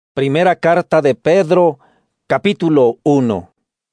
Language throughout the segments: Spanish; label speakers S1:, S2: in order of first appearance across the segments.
S1: Primera carta de Pedro, capítulo 1.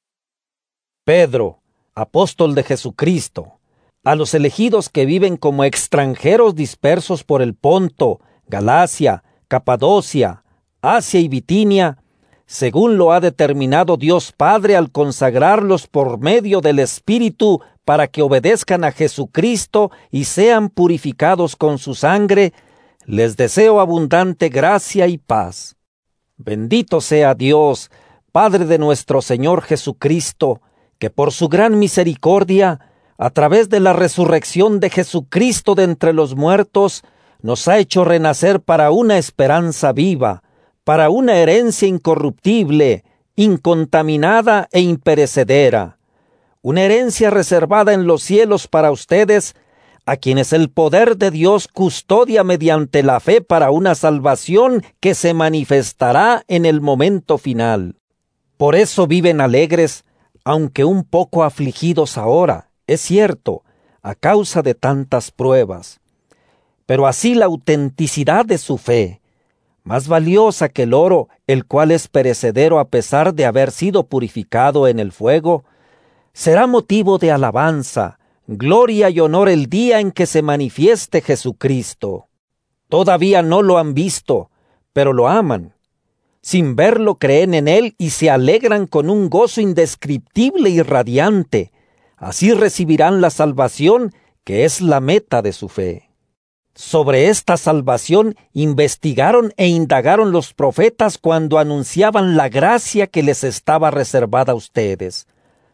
S1: Pedro, apóstol de Jesucristo, a los elegidos que viven como extranjeros dispersos por el Ponto, Galacia, Capadocia, Asia y Bitinia, según lo ha determinado Dios Padre al consagrarlos por medio del Espíritu para que obedezcan a Jesucristo y sean purificados con su sangre, les deseo abundante gracia y paz. Bendito sea Dios, Padre de nuestro Señor Jesucristo, que por su gran misericordia, a través de la resurrección de Jesucristo de entre los muertos, nos ha hecho renacer para una esperanza viva, para una herencia incorruptible, incontaminada e imperecedera, una herencia reservada en los cielos para ustedes, a quienes el poder de Dios custodia mediante la fe para una salvación que se manifestará en el momento final. Por eso viven alegres, aunque un poco afligidos ahora, es cierto, a causa de tantas pruebas. Pero así la autenticidad de su fe, más valiosa que el oro, el cual es perecedero a pesar de haber sido purificado en el fuego, será motivo de alabanza, gloria y honor el día en que se manifieste Jesucristo. Todavía no lo han visto, pero lo aman. Sin verlo creen en Él y se alegran con un gozo indescriptible y radiante. Así recibirán la salvación que es la meta de su fe. Sobre esta salvación investigaron e indagaron los profetas cuando anunciaban la gracia que les estaba reservada a ustedes.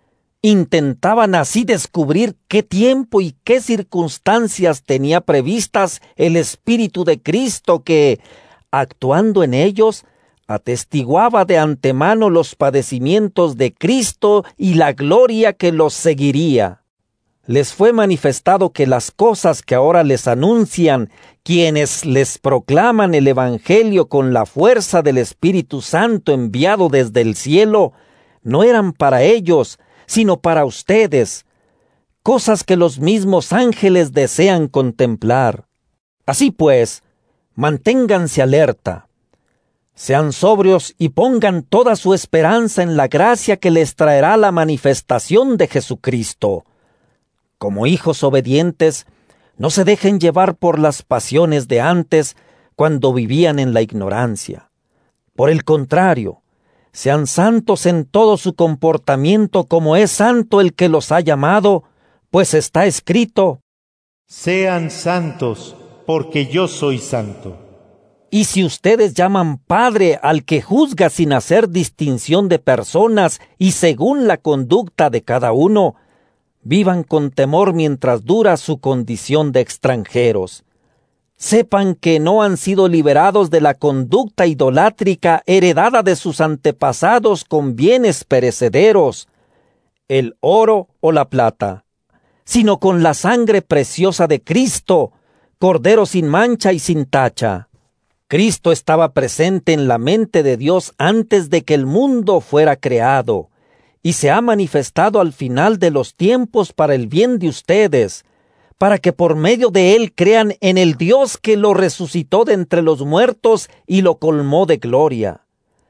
S1: Intentaban así descubrir qué tiempo y qué circunstancias tenía previstas el Espíritu de Cristo que, actuando en ellos, atestiguaba de antemano los padecimientos de Cristo y la gloria que los seguiría. Les fue manifestado que las cosas que ahora les anuncian quienes les proclaman el Evangelio con la fuerza del Espíritu Santo enviado desde el cielo, no eran para ellos, sino para ustedes, cosas que los mismos ángeles desean contemplar. Así pues, manténganse alerta, sean sobrios y pongan toda su esperanza en la gracia que les traerá la manifestación de Jesucristo. Como hijos obedientes, no se dejen llevar por las pasiones de antes, cuando vivían en la ignorancia. Por el contrario, sean santos en todo su comportamiento como es santo el que los ha llamado, pues está escrito:
S2: Sean santos, porque yo soy santo.
S1: Y si ustedes llaman Padre al que juzga sin hacer distinción de personas y según la conducta de cada uno, vivan con temor mientras dura su condición de extranjeros. Sepan que no han sido liberados de la conducta idolátrica heredada de sus antepasados con bienes perecederos, el oro o la plata, sino con la sangre preciosa de Cristo, Cordero sin mancha y sin tacha. Cristo estaba presente en la mente de Dios antes de que el mundo fuera creado, y se ha manifestado al final de los tiempos para el bien de ustedes, para que por medio de Él crean en el Dios que lo resucitó de entre los muertos y lo colmó de gloria.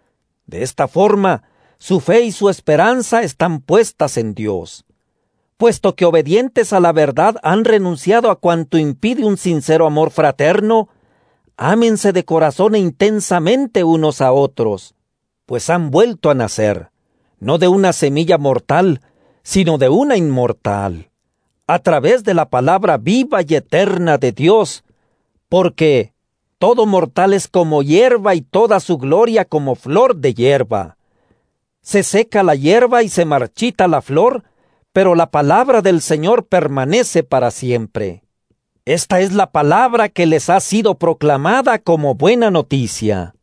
S1: De esta forma, su fe y su esperanza están puestas en Dios. Puesto que obedientes a la verdad han renunciado a cuanto impide un sincero amor fraterno, ámense de corazón e intensamente unos a otros, pues han vuelto a nacer, no de una semilla mortal, sino de una inmortal, a través de la palabra viva y eterna de Dios, porque todo mortal es como hierba y toda su gloria como flor de hierba. Se seca la hierba y se marchita la flor, pero la palabra del Señor permanece para siempre. Esta es la palabra que les ha sido proclamada como buena noticia.